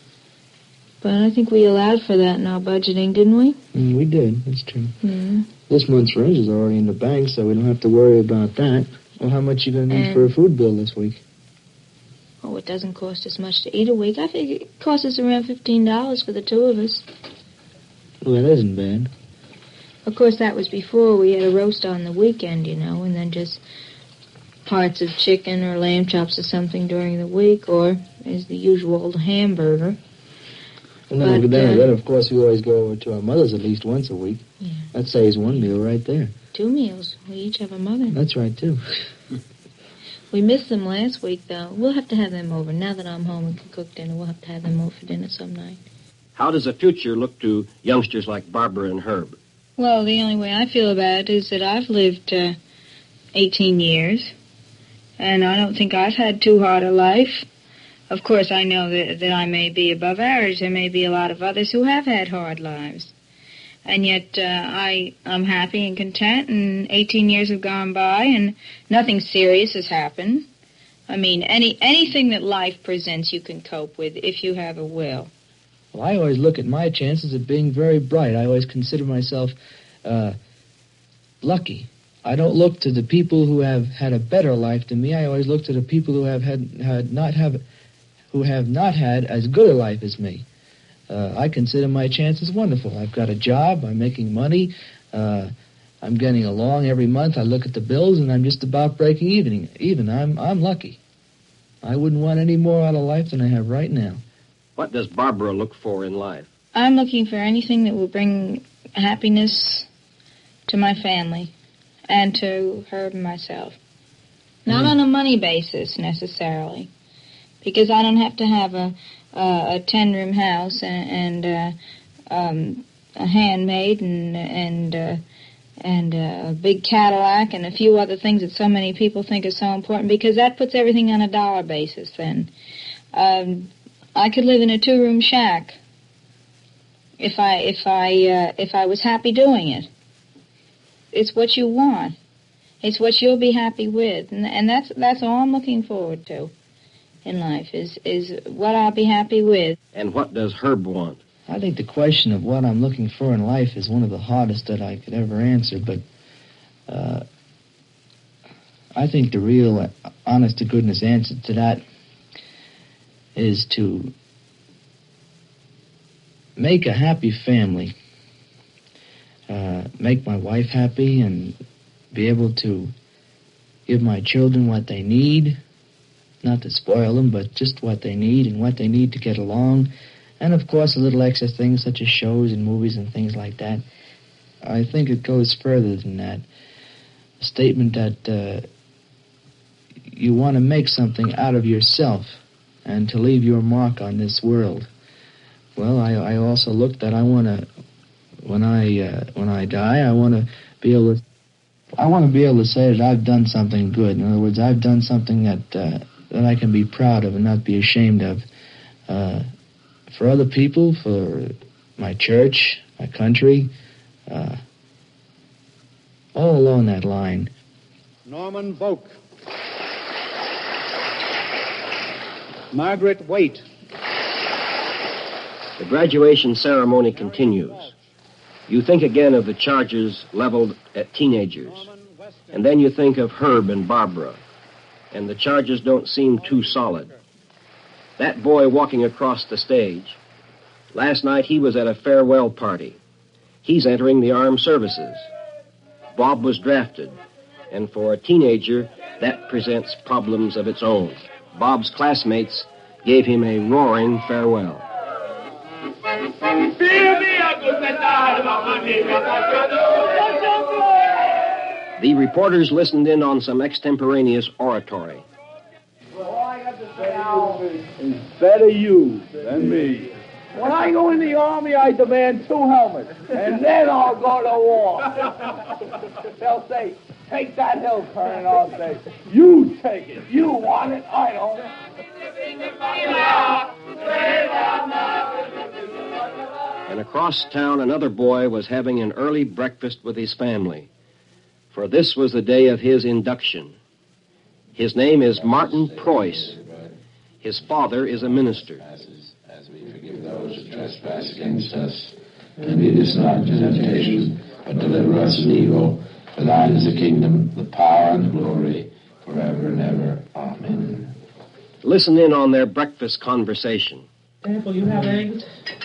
But I think we allowed for that in our budgeting, didn't we? Mm, we did. That's true. Yeah. This month's rent is already in the bank, so we don't have to worry about that. Well, how much you going to need and, for a food bill this week? Oh, it doesn't cost us much to eat a week. I think it costs us around fifteen dollars for the two of us. Well, that isn't bad. Of course, that was before we had a roast on the weekend, you know, and then just parts of chicken or lamb chops or something during the week, or is the usual hamburger. Well, no, But, but then, uh, then, of course, we always go over to our mother's at least once a week. Yeah. That saves one meal right there. Two meals. We each have a mother. That's right, too. We missed them last week, though. We'll have to have them over. Now that I'm home and can cook dinner, we'll have to have them over for dinner some night. How does the future look to youngsters like Barbara and Herb? Well, the only way I feel about it is that I've lived uh, eighteen years, and I don't think I've had too hard a life. Of course, I know that, that I may be above average. There may be a lot of others who have had hard lives. And yet uh, I, I'm happy and content, and eighteen years have gone by, and nothing serious has happened. I mean, any anything that life presents you can cope with if you have a will. Well, I always look at my chances of being very bright. I always consider myself uh, lucky. I don't look to the people who have had a better life than me. I always look to the people who have had, had not have who have not had as good a life as me. Uh, I consider my chances wonderful. I've got a job. I'm making money. Uh, I'm getting along every month. I look at the bills, and I'm just about breaking even. Even I'm I'm lucky. I wouldn't want any more out of life than I have right now. What does Barbara look for in life? I'm looking for anything that will bring happiness to my family and to Herb and myself. Not on a money basis, necessarily, because I don't have to have a uh, a ten-room house and, and uh, um, a handmaid and and uh, and uh, a big Cadillac and a few other things that so many people think are so important, because that puts everything on a dollar basis. Then um, I could live in a two-room shack if I if I uh, if I was happy doing it. It's what you want. It's what you'll be happy with, and, and that's that's all I'm looking forward to in life, is is what I'll be happy with. And what does Herb want? I think the question of what I'm looking for in life is one of the hardest that I could ever answer, but uh, I think the real, honest-to-goodness answer to that is to make a happy family, uh, make my wife happy, and be able to give my children what they need, not to spoil them, but just what they need and what they need to get along. And, of course, a little extra things such as shows and movies and things like that. I think it goes further than that. A statement that uh, you want to make something out of yourself and to leave your mark on this world. Well, I, I also look that I want to, when I uh, when I die, I want to be able to, I want to be able to say that I've done something good. In other words, I've done something that uh, that I can be proud of and not be ashamed of. Uh, for other people, for my church, my country, uh, all along that line. Norman Volk. Margaret Waite. The graduation ceremony continues. You think again of the charges leveled at teenagers, and then you think of Herb and Barbara, and the charges don't seem too solid. That boy walking across the stage, last night he was at a farewell party. He's entering the armed services. Bob was drafted, and for a teenager, that presents problems of its own. Bob's classmates gave him a roaring farewell. The reporters listened in on some extemporaneous oratory. All I have to say now is better you than me. When I go in the army, I demand two helmets, and then I'll go to war. They'll say, take that hill, Colonel, and I'll say, you take it. You want it, I don't. And across town, another boy was having an early breakfast with his family, for this was the day of his induction. His name is Martin Preuss. His father is a minister. As we forgive those who trespass against us, and lead us not into temptation, but deliver us from evil. For thine is the kingdom, the power, and the glory, forever and ever. Amen. Listen in on their breakfast conversation. Dad, will you have eggs?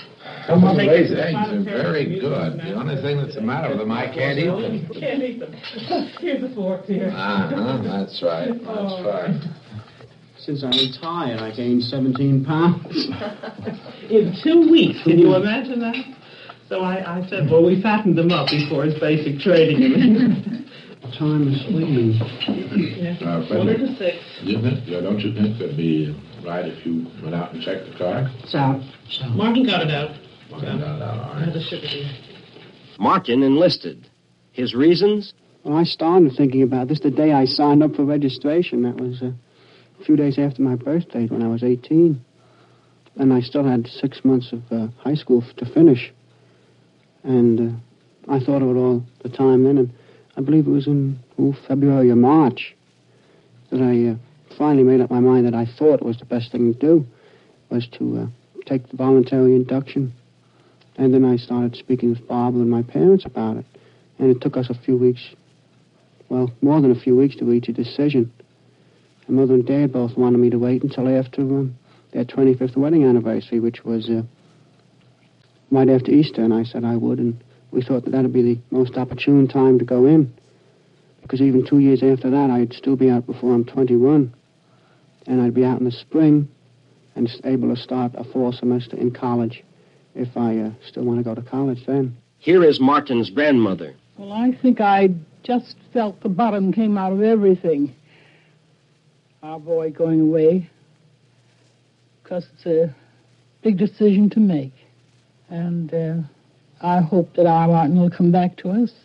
Come on, these eggs are very good. The only thing that's the matter with them, I can't eat them. Can't eat them. Here's the fork here. Uh-huh, that's right. That's Oh. right. Since I retired, I gained seventeen pounds. In two weeks, can you imagine that? So I, I said, well, we fattened them up before his basic training. Time is fleeing. Yeah. Uh, Quarter to six. You think, uh, don't you think it'd be right if you went out and checked the car? It's out. Martin got it out. Martin got it out, all I had right. the sugar here. Martin enlisted. His reasons? Well, I started thinking about this the day I signed up for registration. That was uh, a few days after my birthday when I was eighteen. And I still had six months of uh, high school f- to finish. And uh, I thought of it all the time then. And I believe it was in ooh, February or March that I uh, finally made up my mind that I thought it was the best thing to do, was to uh, take the voluntary induction. And then I started speaking with Barbara and my parents about it. And it took us a few weeks, well, more than a few weeks to reach a decision. And Mother and Dad both wanted me to wait until after um, their twenty-fifth wedding anniversary, which was uh, right after Easter, and I said I would, and we thought that that would be the most opportune time to go in, because even two years after that, I'd still be out before I'm twenty-one, and I'd be out in the spring and able to start a fall semester in college if I uh, still want to go to college then. Here is Martin's grandmother. Well, I think I just felt the bottom came out of everything. Our boy going away, because it's a big decision to make. And uh, I hope that our Martin will come back to us,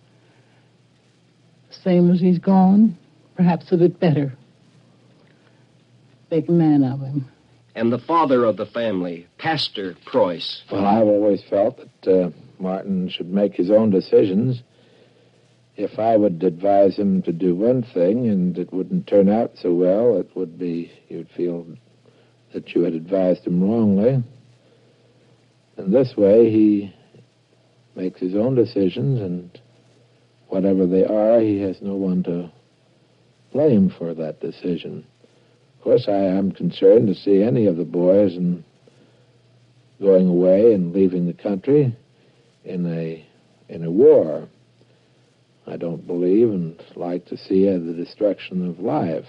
same as he's gone, perhaps a bit better. Make a man of him. And the father of the family, Pastor Preuss. Well, I've always felt that uh, Martin should make his own decisions. If I would advise him to do one thing and it wouldn't turn out so well, it would be, you'd feel that you had advised him wrongly. And this way, he makes his own decisions, and whatever they are, he has no one to blame for that decision. Of course, I am concerned to see any of the boys and going away and leaving the country in a in a war. I don't believe and like to see uh, the destruction of life.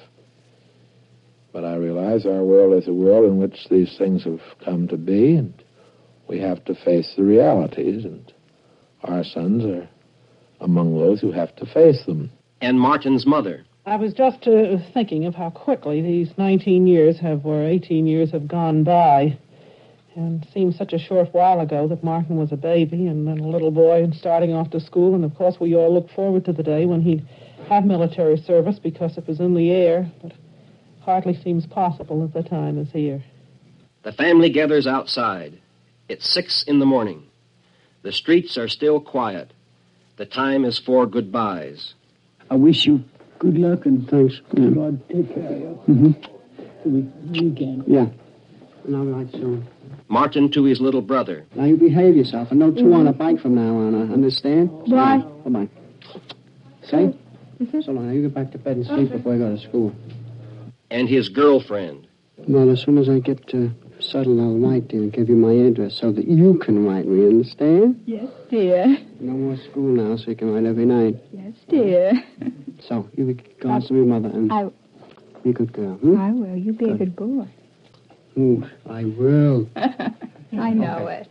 But I realize our world is a world in which these things have come to be, and we have to face the realities, and our sons are among those who have to face them. And Martin's mother. I was just uh, thinking of how quickly these nineteen years have, or eighteen years have gone by. And it seems such a short while ago that Martin was a baby and then a little boy and starting off to school. And, of course, we all look forward to the day when he'd have military service because it was in the air. But hardly seems possible as the time is here. The family gathers outside. It's six in the morning. The streets are still quiet. The time is for goodbyes. I wish you good luck and thanks. Yeah. God take care of you. Mm-hmm. Till we meet again. Yeah. And I'll write soon. Martin to his little brother. Now you behave yourself, and no two mm-hmm. on a bike from now on. Uh, understand? Bye. Bye-bye. Say? Mm-hmm. So long. Now you get back to bed and sleep okay. before I go to school. And his girlfriend. Well, as soon as I get uh, settled, I'll write you and give you my address so that you can write me. Understand? Yes, dear. No more school now, so you can write every night. Yes, dear. So you go on to your mother and I... be a good girl. Hmm? I will. You be good. a good boy. Ooh, I will. I know okay.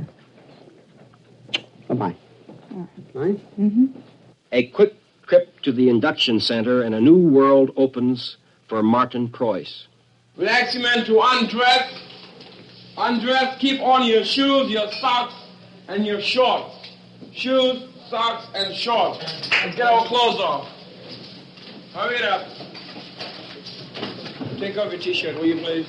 it. Bye-bye. All right. Right? Mm-hmm. A quick trip to the induction center and a new world opens for Martin Preuss. We ask you men to undress. Undress, keep on your shoes, your socks, and your shorts. Shoes, socks, and shorts. Let's get our clothes off. Hurry it up. Take off your T-shirt, will you please?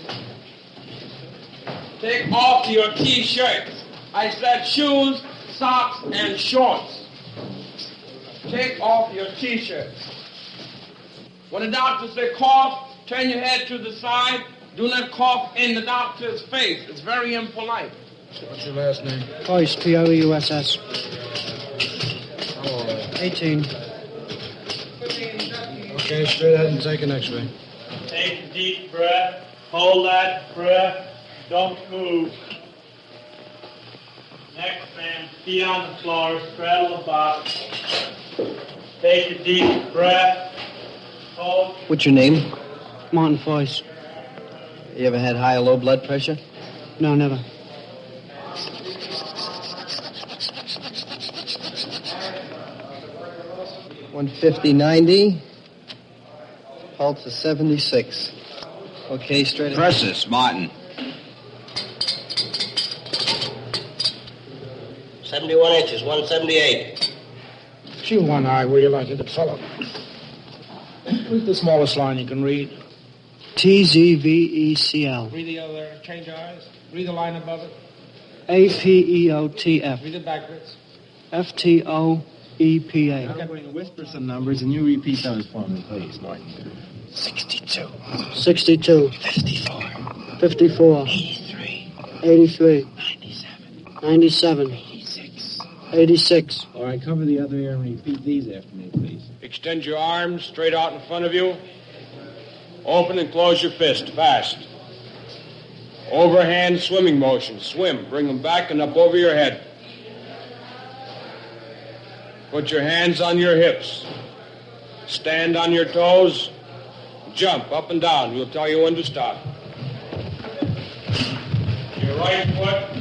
Take off your T-shirts. I said shoes, socks, and shorts. Take off your T-shirts. When the doctor says cough, turn your head to the side. Do not cough in the doctor's face. It's very impolite. What's your last name? Preuss, P O E U S S. How old are you? eighteen. Okay, straight ahead and take an x-ray. Take a deep breath. Hold that breath. Don't move. Next, man, feet on the floor, straddle the box. Take a deep breath. Hold. What's your name? Martin Foyce. You ever had high or low blood pressure? No, never. one fifty ninety. Pulse is seventy-six. Okay, straight ahead. Press this, Martin. seventy-one inches, one seventy-eight. Shoot one eye where you like it, fellow. What's the smallest line you can read? T Z V E C L. Read the other, change eyes. Read the line above it. A P E O T F. Read it backwards. F T O E P A. I'm going to whisper some numbers, and you repeat those for me, please, Martin. sixty-two. sixty-two. fifty-four. fifty-four. eighty-three. eighty-three. ninety-seven. ninety-seven. eighty-six. eighty-six. All right, cover the other ear and repeat these after me, please. Extend your arms straight out in front of you. Open and close your fist, fast. Overhand swimming motion. Swim. Bring them back and up over your head. Put your hands on your hips. Stand on your toes. Jump up and down. We'll tell you when to stop. Your right foot.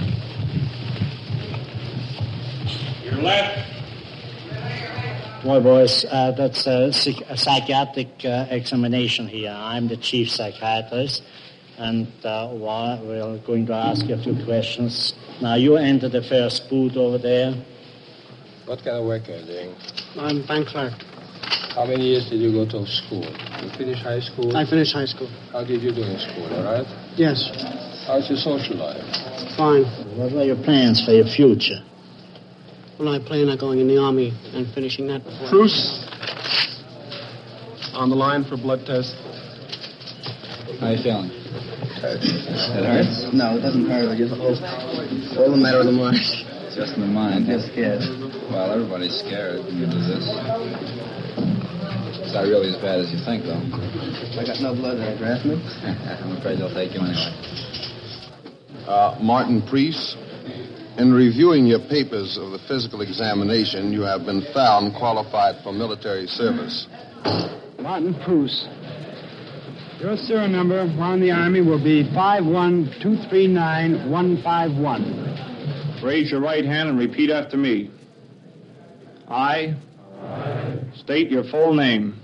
Your left. Well, boys, uh, that's a, psych- a psychiatric uh, examination here. I'm the chief psychiatrist, and uh, well, we're going to ask you a few questions. Now, you enter the first booth over there. What kind of work are you doing? I'm bank clerk. How many years did you go to school? You finish high school? I finished high school. How did you do in school, all right? Yes. How's your social life? Fine. What are your plans for your future? Well, I plan on going in the Army and finishing that before. Bruce? On the line for blood test. How are you feeling? It hurts? No, it doesn't hurt. I just all, all the matter of the mind. It's just in the mind. You're scared. Well, everybody's scared when you do this. It's not really as bad as you think, though. I got no blood. They draft me? I'm afraid they'll take you anyway. Uh, Martin Priest, in reviewing your papers of the physical examination, you have been found qualified for military service. Martin Pruce. Your serial number while in the Army will be five one two three nine one five one. Raise your right hand and repeat after me. I, I state your full name.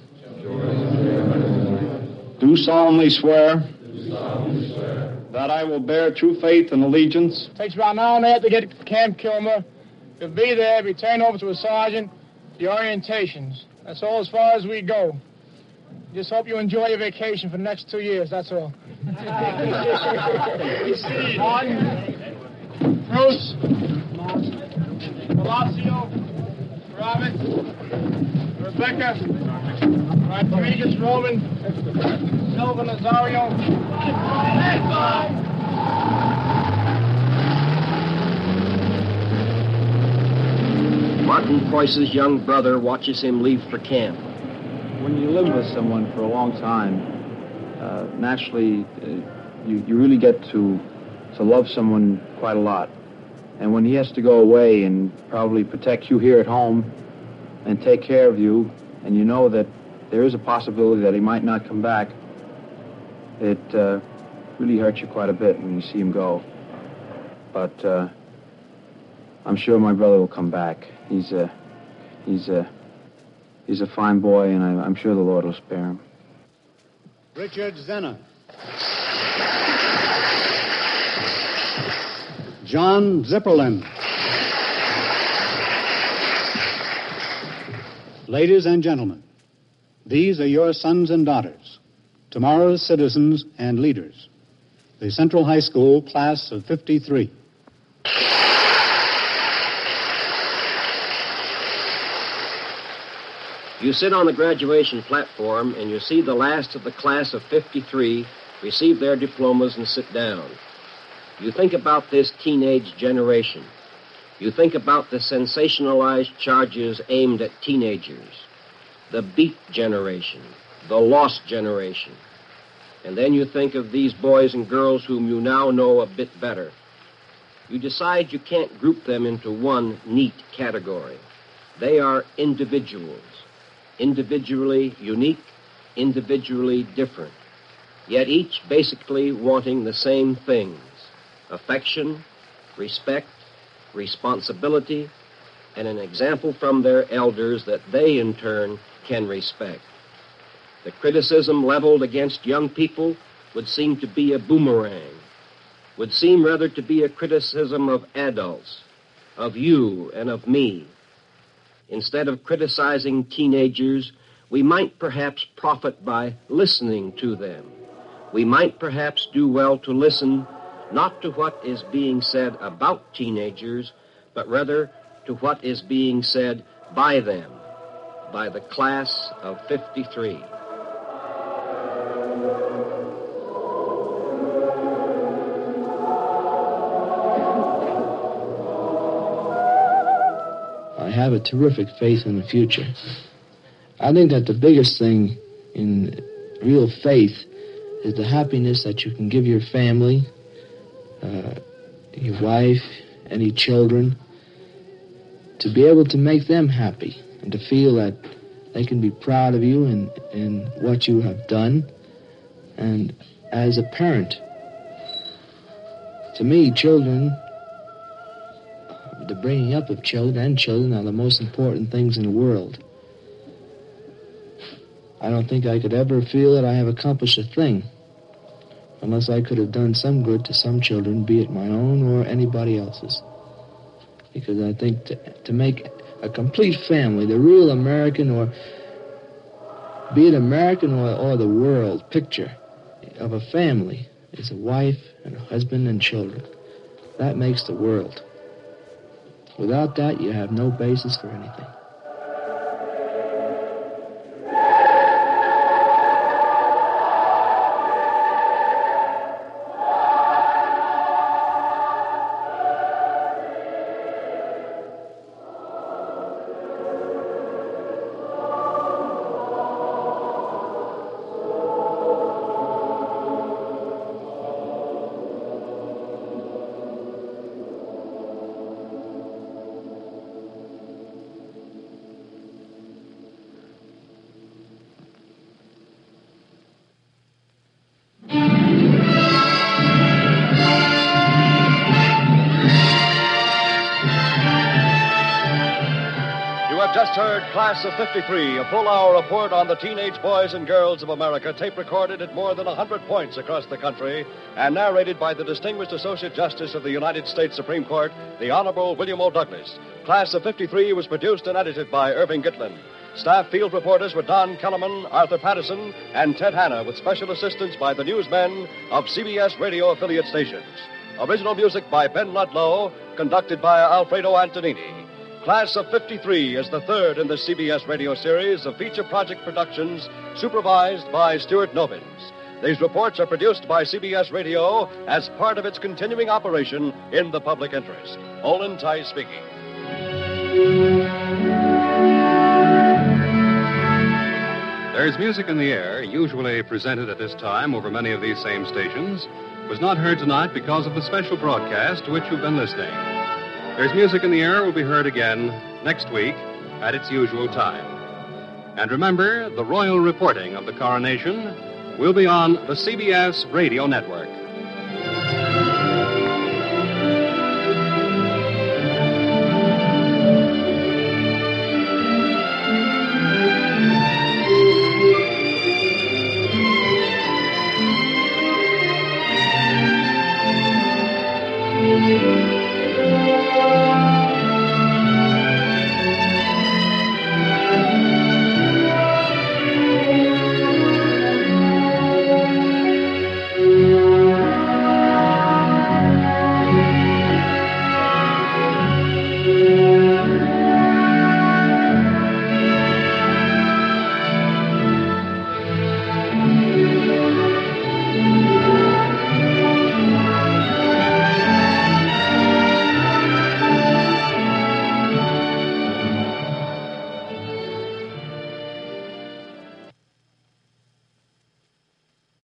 Do solemnly swear, do solemnly swear that I will bear true faith and allegiance. Takes about an hour and a half to get to Camp Kilmer. You'll be there, be turned over to a sergeant, the orientations. That's all as far as we go. Just hope you enjoy your vacation for the next two years, that's all. Martin, Bruce, Palacio, Robert, Rebecca, Rodriguez, Roman, Silva, Nazario. Martin Preuss's young brother watches him leave for camp. When you live with someone for a long time, uh, naturally, uh, you, you really get to, to love someone quite a lot. And when he has to go away and probably protect you here at home and take care of you, and you know that there is a possibility that he might not come back, it uh, really hurts you quite a bit when you see him go. But uh, I'm sure my brother will come back. He's a, he's a, he's a fine boy, and I, I'm sure the Lord will spare him. Richard Zenner. John Zipperlin. Ladies and gentlemen, these are your sons and daughters, tomorrow's citizens and leaders. The Central High School class of fifty-three. You sit on the graduation platform and you see the last of the class of fifty-three receive their diplomas and sit down. You think about this teenage generation. You think about the sensationalized charges aimed at teenagers, the beat generation, the lost generation. And then you think of these boys and girls whom you now know a bit better. you decide you can't group them into one neat category. They are individuals, individually unique, individually different, yet each basically wanting the same things: affection, respect, responsibility, and an example from their elders that they, in turn, can respect. The criticism leveled against young people would seem to be a boomerang, would seem rather to be a criticism of adults, of you and of me. Instead of criticizing teenagers, we might perhaps profit by listening to them. We might perhaps do well to listen not to what is being said about teenagers, but rather to what is being said by them, by the class of fifty-three. I have a terrific faith in the future. I think that the biggest thing in real faith is the happiness that you can give your family, uh, your wife, any children, to be able to make them happy and to feel that they can be proud of you and, and what you have done. And as a parent, to me, children, the bringing up of children and children are the most important things in the world. I don't think I could ever feel that I have accomplished a thing unless I could have done some good to some children, be it my own or anybody else's. Because I think to, to make a complete family, the real American, or be it American or, or the world picture of a family, is a wife and a husband and children. That makes the world. Without that, you have no basis for anything. Class of fifty-three, a full-hour report on the teenage boys and girls of America, tape-recorded at more than one hundred points across the country, and narrated by the distinguished Associate Justice of the United States Supreme Court, the Honorable William O. Douglas. Class of fifty-three was produced and edited by Irving Gitlin. Staff field reporters were Don Kellerman, Arthur Patterson, and Ted Hanna, with special assistance by the newsmen of C B S radio affiliate stations. Original music by Ben Ludlow, conducted by Alfredo Antonini. Class of fifty-three is the third in the C B S radio series of feature project productions supervised by Stuart Novins. These reports are produced by C B S Radio as part of its continuing operation in the public interest. Olin Tice speaking. There's Music in the Air, usually presented at this time over many of these same stations, was not heard tonight because of the special broadcast to which you've been listening. There's Music in the Air will be heard again next week at its usual time. And remember, the royal reporting of the coronation will be on the C B S Radio Network.